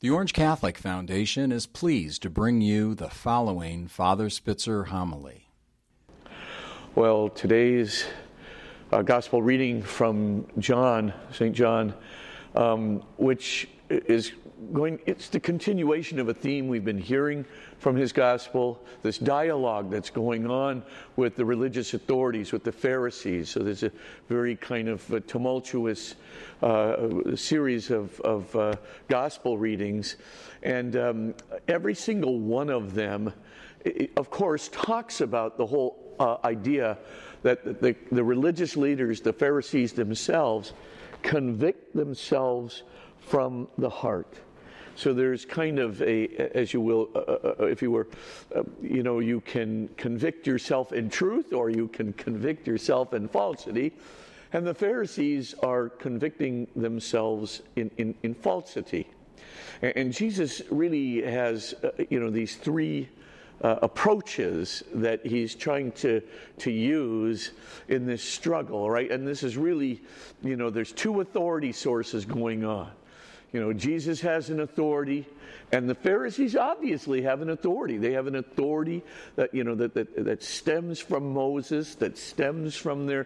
The Orange Catholic Foundation is pleased to bring you the following Father Spitzer homily. Well, today's gospel reading from John, St. John, which is it's the continuation of a theme we've been hearing from his gospel, this dialogue that's going on with the religious authorities, with the Pharisees. So there's a very kind of tumultuous series of gospel readings. And every single one of them, of course, talks about the whole idea that the religious leaders, the Pharisees themselves, convict themselves from the heart. So there's kind of as you will, if you were, you can convict yourself in truth or you can convict yourself in falsity. And the Pharisees are convicting themselves in falsity. And Jesus really has, these three approaches that he's trying to use in this struggle, right? And this is really, there's two authority sources going on. Jesus has an authority, and the Pharisees obviously have an authority. They have an authority that that stems from Moses, that stems from their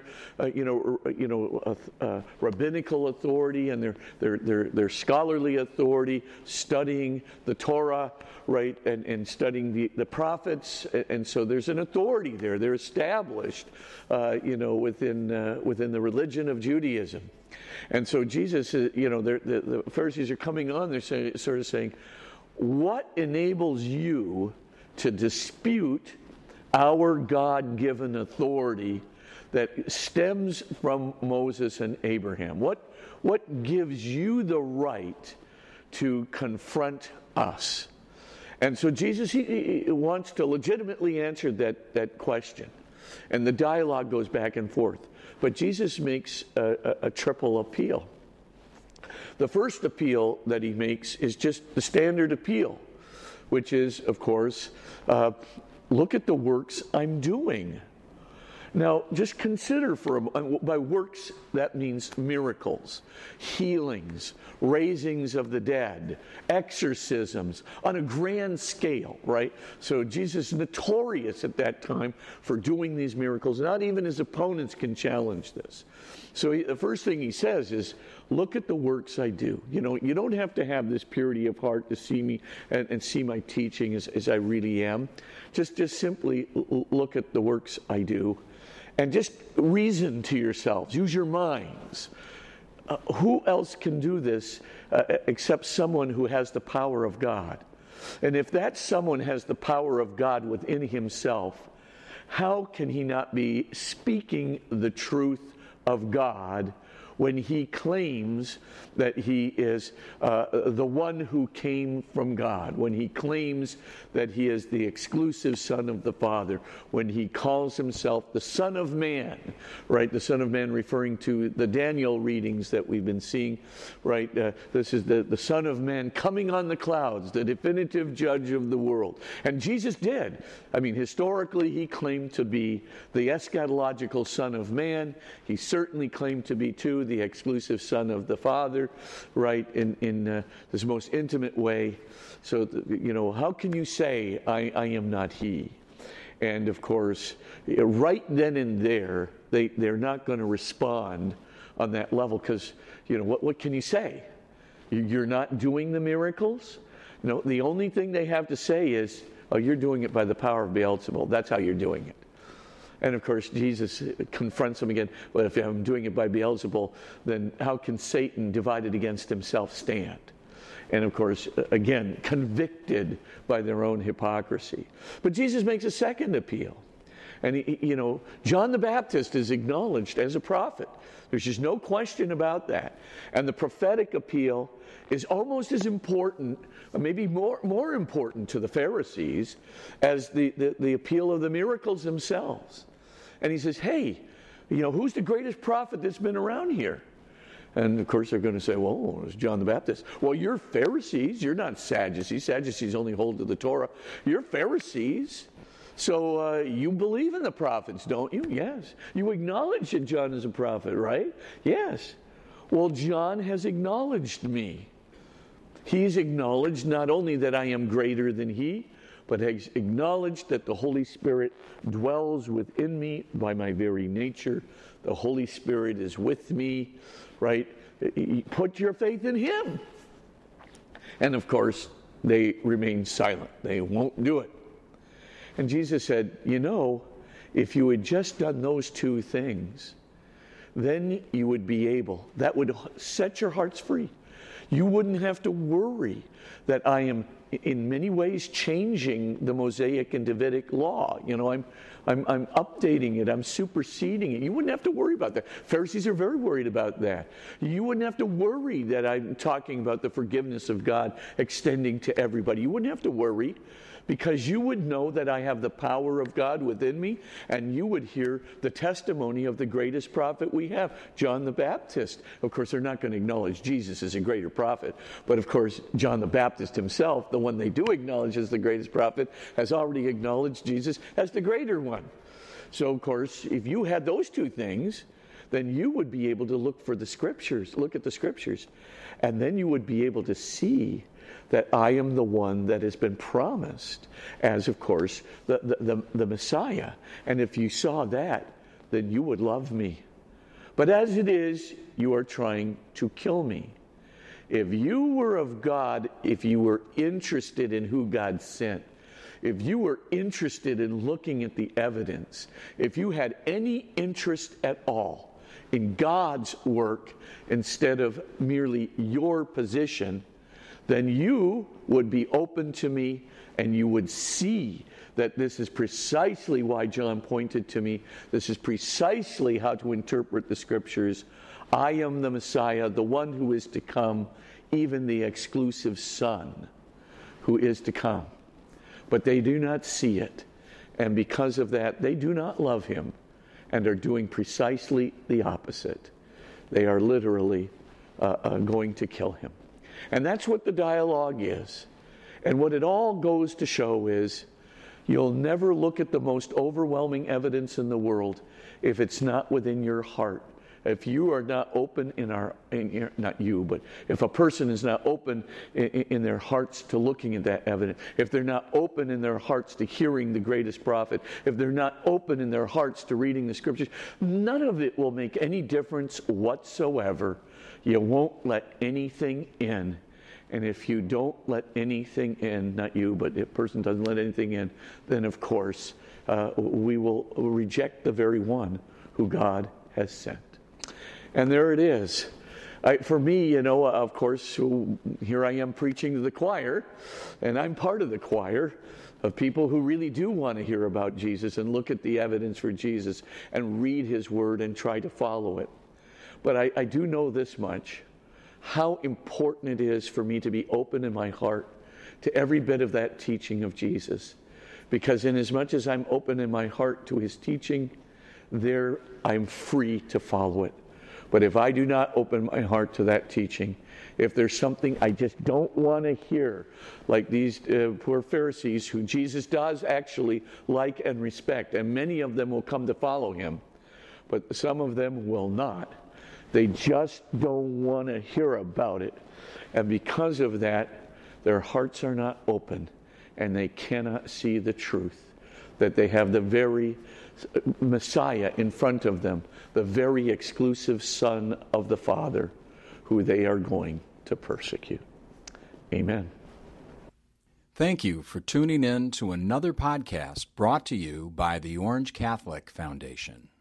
rabbinical authority and their scholarly authority, studying the Torah, right, and studying the prophets, and so there's an authority there. They're established, within the religion of Judaism. And so Jesus, the Pharisees are coming on, they're sort of saying, what enables you to dispute our God-given authority that stems from Moses and Abraham? What gives you the right to confront us? And so Jesus, he wants to legitimately answer that question. And the dialogue goes back and forth. But Jesus makes a triple appeal. The first appeal that he makes is just the standard appeal, which is, of course, look at the works I'm doing. Now, just consider by works, that means miracles, healings, raisings of the dead, exorcisms on a grand scale, right? So Jesus is notorious at that time for doing these miracles. Not even his opponents can challenge this. So the first thing he says is, look at the works I do. You don't have to have this purity of heart to see me and see my teaching as I really am. Just simply look at the works I do. And just reason to yourselves. Use your minds. Who else can do this except someone who has the power of God? And if that someone has the power of God within himself, how can he not be speaking the truth of God when he claims that he is the one who came from God, when he claims that he is the exclusive Son of the Father, when he calls himself the Son of Man, right? The Son of Man referring to the Daniel readings that we've been seeing, right? This is the Son of Man coming on the clouds, the definitive judge of the world. And Jesus did. I mean, historically, he claimed to be the eschatological Son of Man. He certainly claimed to be, too, the exclusive Son of the Father, right, in this most intimate way. So, how can you say, I am not he? And, of course, right then and there, they're not going to respond on that level because, what can you say? You're not doing the miracles? The only thing they have to say is, oh, you're doing it by the power of Beelzebul. That's how you're doing it. And of course, Jesus confronts them again. Well, if I'm doing it by Beelzebul, then how can Satan divided against himself stand? And of course, again, convicted by their own hypocrisy. But Jesus makes a second appeal. And, John the Baptist is acknowledged as a prophet. There's just no question about that. And the prophetic appeal is almost as important, or maybe more important to the Pharisees as the appeal of the miracles themselves. And he says, hey, who's the greatest prophet that's been around here? And of course they're going to say, well, it's John the Baptist. Well, you're Pharisees. You're not Sadducees. Sadducees only hold to the Torah. You're Pharisees. So you believe in the prophets, don't you? Yes. You acknowledge that John is a prophet, right? Yes. Well, John has acknowledged me. He's acknowledged not only that I am greater than he, but has acknowledged that the Holy Spirit dwells within me by my very nature. The Holy Spirit is with me, right? Put your faith in him. And of course, they remain silent. They won't do it. And Jesus said, if you had just done those two things, then you would be able. That would set your hearts free. You wouldn't have to worry that I am in many ways changing the Mosaic and Davidic law. I'm updating it. I'm superseding it. You wouldn't have to worry about that. Pharisees are very worried about that. You wouldn't have to worry that I'm talking about the forgiveness of God extending to everybody. You wouldn't have to worry, because you would know that I have the power of God within me, and you would hear the testimony of the greatest prophet we have, John the Baptist. Of course, they're not going to acknowledge Jesus as a greater prophet, but of course, John the Baptist himself, the one they do acknowledge as the greatest prophet, has already acknowledged Jesus as the greater one. So, of course, if you had those two things, then you would be able to look at the Scriptures, and then you would be able to see that I am the one that has been promised as, of course, the Messiah. And if you saw that, then you would love me. But as it is, you are trying to kill me. If you were of God, if you were interested in who God sent, if you were interested in looking at the evidence, if you had any interest at all in God's work instead of merely your position, then you would be open to me, and you would see that this is precisely why John pointed to me. This is precisely how to interpret the Scriptures. I am the Messiah, the one who is to come, even the exclusive Son who is to come. But they do not see it, and because of that, they do not love him and are doing precisely the opposite. They are literally going to kill him. And that's what the dialogue is. And what it all goes to show is you'll never look at the most overwhelming evidence in the world if it's not within your heart. If you are not open if a person is not open in their hearts to looking at that evidence, if they're not open in their hearts to hearing the greatest prophet, if they're not open in their hearts to reading the Scriptures, none of it will make any difference whatsoever. You won't let anything in. And if you don't let anything in, not you, but if a person doesn't let anything in, then of course we will reject the very one who God has sent. And there it is. For me, of course, here I am preaching to the choir, and I'm part of the choir of people who really do want to hear about Jesus and look at the evidence for Jesus and read his word and try to follow it. But I do know this much, how important it is for me to be open in my heart to every bit of that teaching of Jesus. Because inasmuch as I'm open in my heart to his teaching, there I'm free to follow it. But if I do not open my heart to that teaching, if there's something I just don't want to hear, like these poor Pharisees who Jesus does actually like and respect, and many of them will come to follow him, but some of them will not. They just don't want to hear about it. And because of that, their hearts are not open, and they cannot see the truth, that they have the very Messiah in front of them, the very exclusive Son of the Father, who they are going to persecute. Amen. Thank you for tuning in to another podcast brought to you by the Orange Catholic Foundation.